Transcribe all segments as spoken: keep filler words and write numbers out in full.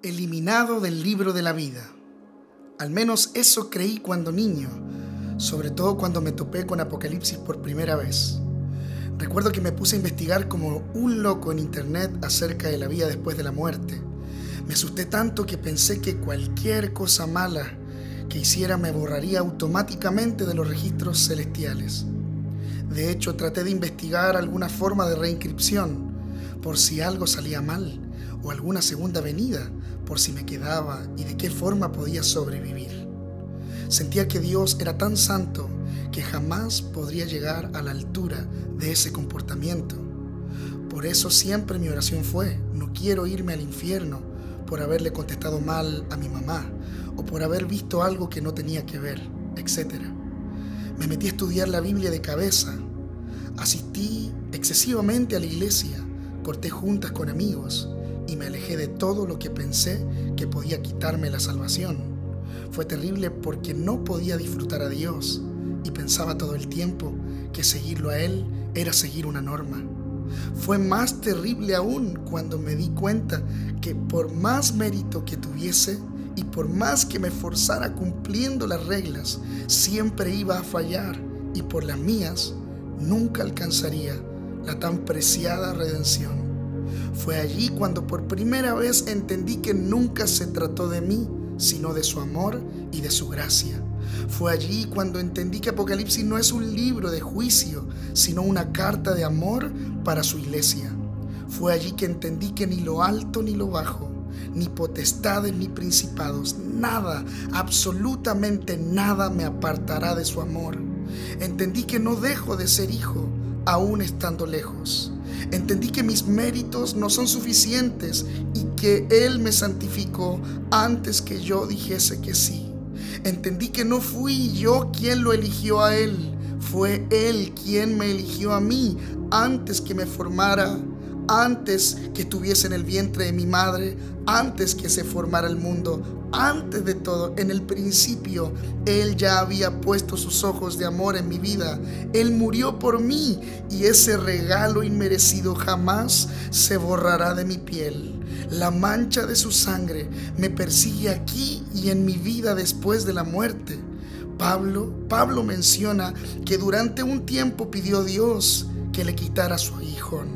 Eliminado del libro de la vida. Al menos eso creí cuando niño, sobre todo cuando me topé con Apocalipsis por primera vez. Recuerdo que me puse a investigar como un loco en internet acerca de la vida después de la muerte. Me asusté tanto que pensé que cualquier cosa mala que hiciera me borraría automáticamente de los registros celestiales. De hecho, traté de investigar alguna forma de reinscripción por si algo salía mal, o alguna segunda venida por si me quedaba y de qué forma podía sobrevivir. Sentía que Dios era tan santo que jamás podría llegar a la altura de ese comportamiento. Por eso siempre mi oración fue: no quiero irme al infierno por haberle contestado mal a mi mamá o por haber visto algo que no tenía que ver, etcétera. Me metí a estudiar la Biblia de cabeza, asistí excesivamente a la iglesia, corté juntas con amigos y me alejé de todo lo que pensé que podía quitarme la salvación. Fue terrible porque no podía disfrutar a Dios y pensaba todo el tiempo que seguirlo a Él era seguir una norma. Fue más terrible aún cuando me di cuenta que por más mérito que tuviese y por más que me esforzara cumpliendo las reglas, siempre iba a fallar y por las mías nunca alcanzaría la tan preciada redención. Fue allí cuando por primera vez entendí que nunca se trató de mí, sino de su amor y de su gracia. Fue allí cuando entendí que Apocalipsis no es un libro de juicio, sino una carta de amor para su iglesia. Fue allí que entendí que ni lo alto ni lo bajo, ni potestades ni principados, nada, absolutamente nada me apartará de su amor. Entendí que no dejo de ser hijo, aún estando lejos. Entendí que mis méritos no son suficientes y que Él me santificó antes que yo dijese que sí. Entendí que no fui yo quien lo eligió a Él, fue Él quien me eligió a mí antes que me formara, antes que estuviese en el vientre de mi madre, antes que se formara el mundo. Antes de todo, en el principio, Él ya había puesto sus ojos de amor en mi vida. Él murió por mí y ese regalo inmerecido jamás se borrará de mi piel. La mancha de su sangre me persigue aquí y en mi vida después de la muerte. Pablo, Pablo menciona que durante un tiempo pidió a Dios que le quitara a su aguijón,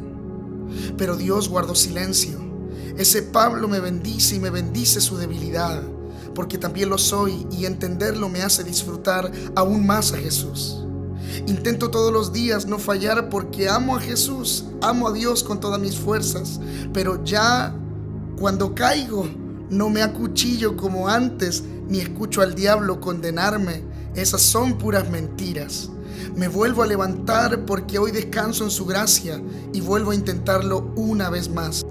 pero Dios guardó silencio. Ese Pablo me bendice y me bendice su debilidad, porque también lo soy y entenderlo me hace disfrutar aún más a Jesús. Intento todos los días no fallar porque amo a Jesús, amo a Dios con todas mis fuerzas, pero ya cuando caigo no me acuchillo como antes ni escucho al diablo condenarme. Esas son puras mentiras. Me vuelvo a levantar porque hoy descanso en su gracia y vuelvo a intentarlo una vez más.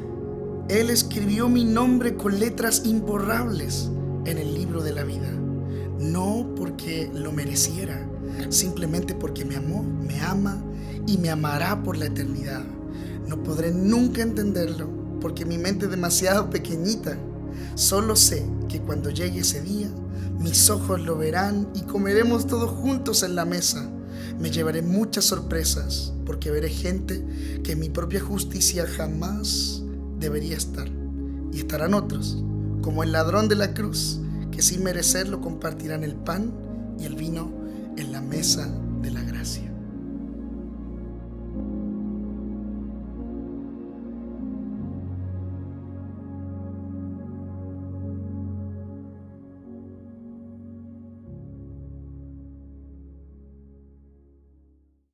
Él escribió mi nombre con letras imborrables en el libro de la vida, no porque lo mereciera, simplemente porque me amó, me ama y me amará por la eternidad. No podré nunca entenderlo porque mi mente es demasiado pequeñita. Solo sé que cuando llegue ese día, mis ojos lo verán y comeremos todos juntos en la mesa. Me llevaré muchas sorpresas porque veré gente que en mi propia justicia jamás debería estar, y estarán otros, como el ladrón de la cruz, que sin merecerlo compartirán el pan y el vino en la mesa de la gracia.